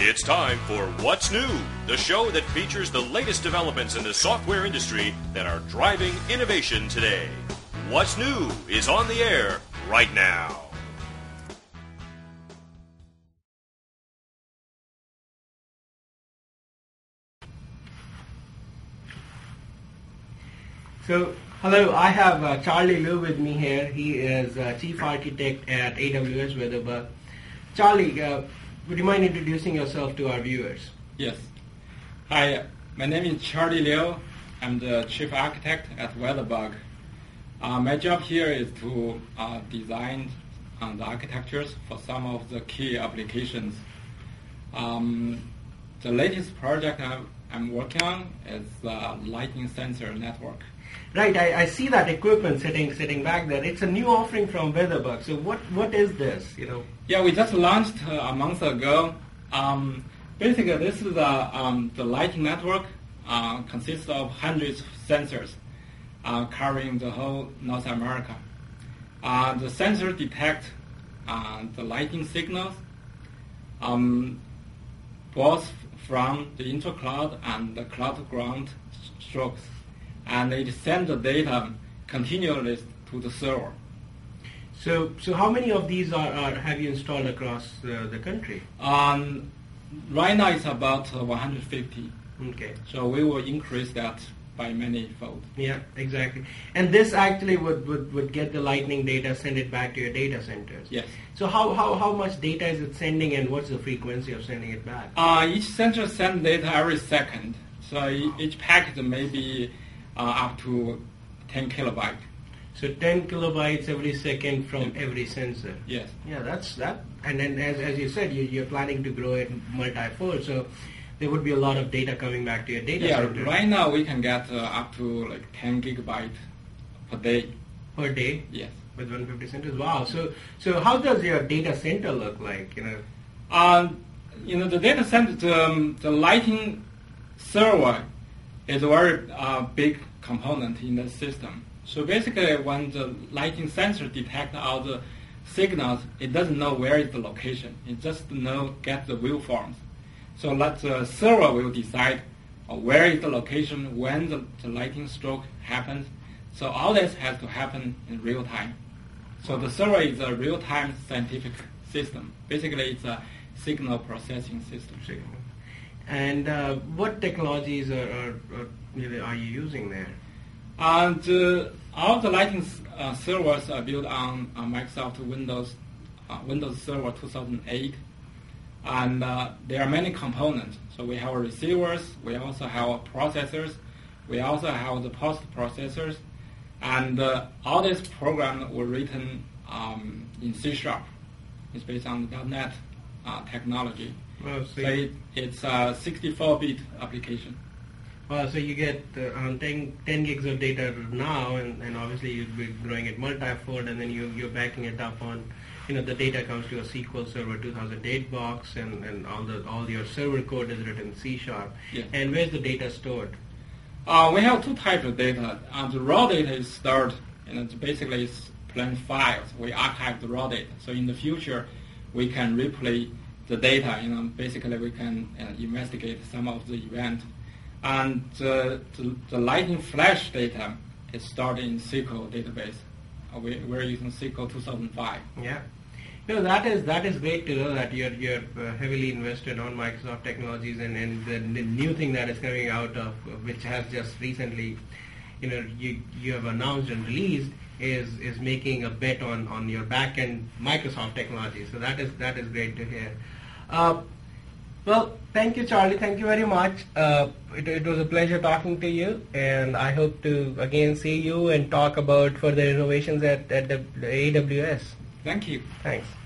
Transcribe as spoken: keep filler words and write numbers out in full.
It's time for What's New, the show that features the latest developments in the software industry that are driving innovation today. What's New is on the air right now. So, hello, I have uh, Charlie Liu with me here. He is uh, Chief Architect at A W S Weatherbug. Charlie, uh, would you mind introducing yourself to our viewers? Yes. Hi, my name is Charlie Liu. I'm the Chief Architect at Weatherbug. Uh, my job here is to uh, design uh, the architectures for some of the key applications. Um, the latest project I'm, I'm working on is the lighting sensor network. Right, I, I see that equipment sitting sitting back there. It's a new offering from Weatherbug. So what, what is this? You know? Yeah, we just launched uh, a month ago. Um, basically, this is a, um, the lighting network. Uh, consists of hundreds of sensors uh, covering the whole North America. Uh, the sensors detect uh, the lighting signals um, both from the intercloud and the cloud-to-ground strokes, and it sends the data continuously to the server. So, so how many of these are, are have you installed across uh, the country? Um, right now, it's about uh, one hundred fifty. Okay. So we will increase that by many fold. Yeah, exactly. And this actually would, would, would get the lightning data, send it back to your data centers. Yes. So how, how, how much data is it sending, and what's the frequency of sending it back? Uh, each sensor sends data every second. So e- each packet may be uh, up to ten kilobytes. So ten kilobytes every second from Yeah. every sensor. Yes. Yeah, that's that. And then as, as you said, you, you're planning to grow it multi-fold. So there would be a lot of data coming back to your data Yeah, center. right now we can get uh, up to like ten gigabytes per day. Per day? Yes. With one hundred fifty centers. Wow. So so how does your data center look like? You know. Um, you know, the data center, the, um, the lighting server is a very uh, big component in the system. So basically, when the lighting sensor detects all the signals, it doesn't know where is the location. It just know get the waveforms. So that the server will decide uh, where is the location, when the, the lighting stroke happens. So all this has to happen in real time. So the server is a real-time scientific system. Basically, it's a signal processing system. And uh, what technologies are, are, are, really are you using there? And uh, all the lighting uh, servers are built on uh, Microsoft Windows uh, Windows Server two thousand eight. And uh, there are many components. So we have receivers, we also have processors, we also have the post-processors, and uh, all these programs were written um, in C Sharp. It's based on the .NET uh, technology. Well, so, So it, it's a sixty-four bit application. well, so you get uh, on ten, ten gigs of data now, and, and obviously you'll be growing it multi-fold, and then you, you're backing it up on, you know, the data comes to a S Q L Server two thousand eight box, and, and all the all your server code is written in C Sharp. Yes. And where's the data stored? Uh, we have two types of data. Uh, the raw data is stored, and it's basically it's plain files. We archive the raw data. So in the future, we can replay the data. You know, basically we can uh, investigate some of the event. And uh, the, the lighting flash data is stored in S Q L database. Uh, we, we're using S Q L two thousand five. Yeah. No, that is that is great to know that you're you're uh, heavily invested on Microsoft technologies, and, and the, the new thing that is coming out of which has just recently, you know, you you have announced and released is is making a bet on, on your back end Microsoft technology. So that is that is great to hear. Uh, well, thank you, Charlie. Thank you very much. Uh, it, it was a pleasure talking to you, and I hope to again see you and talk about further innovations at, at the A W S. Thank you. Thanks.